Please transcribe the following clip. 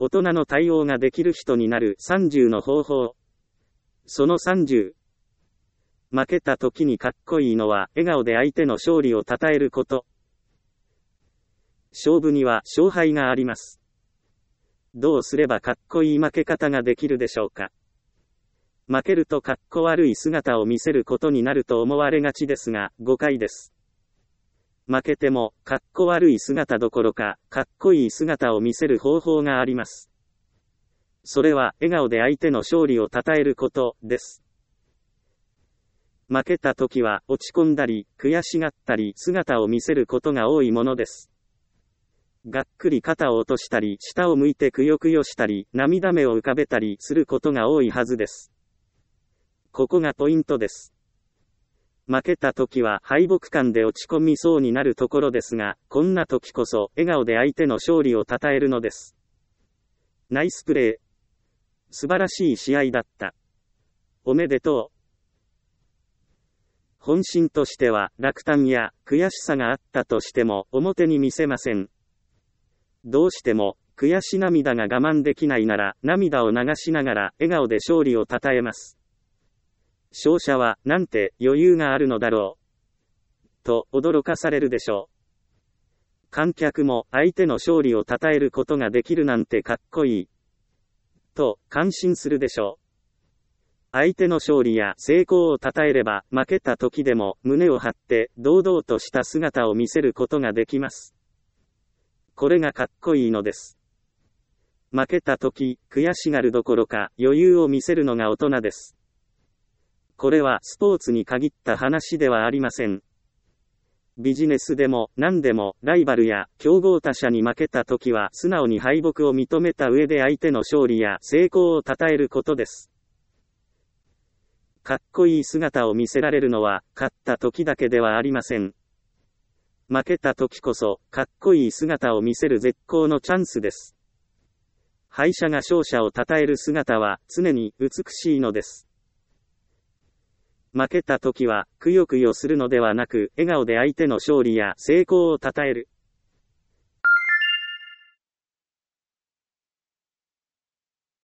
大人の対応ができる人になる30の方法。その30。負けた時にかっこいいのは、笑顔で相手の勝利を称えること。勝負には勝敗があります。どうすればかっこいい負け方ができるでしょうか。負けるとかっこ悪い姿を見せることになると思われがちですが、誤解です。負けても、かっこ悪い姿どころか、かっこいい姿を見せる方法があります。それは、笑顔で相手の勝利を称えることです。負けた時は、落ち込んだり、悔しがったり、姿を見せることが多いものです。がっくり肩を落としたり、下を向いてくよくよしたり、涙目を浮かべたりすることが多いはずです。ここがポイントです。負けた時は敗北感で落ち込みそうになるところですが、こんな時こそ笑顔で相手の勝利を称えるのです。ナイスプレー。素晴らしい試合だった。おめでとう。本心としては落胆や悔しさがあったとしても表に見せません。どうしても悔し涙が我慢できないなら涙を流しながら笑顔で勝利を称えます。勝者はなんて余裕があるのだろう。と驚かされるでしょう。観客も相手の勝利を称えることができるなんてかっこいい。と感心するでしょう。相手の勝利や成功を称えれば負けた時でも胸を張って堂々とした姿を見せることができます。これがかっこいいのです。負けた時、悔しがるどころか余裕を見せるのが大人です。これはスポーツに限った話ではありません。ビジネスでも何でもライバルや競合他社に負けた時は素直に敗北を認めた上で相手の勝利や成功を称えることです。かっこいい姿を見せられるのは勝った時だけではありません。負けた時こそかっこいい姿を見せる絶好のチャンスです。敗者が勝者を称える姿は常に美しいのです。負けた時はくよくよするのではなく笑顔で相手の勝利や成功を称える。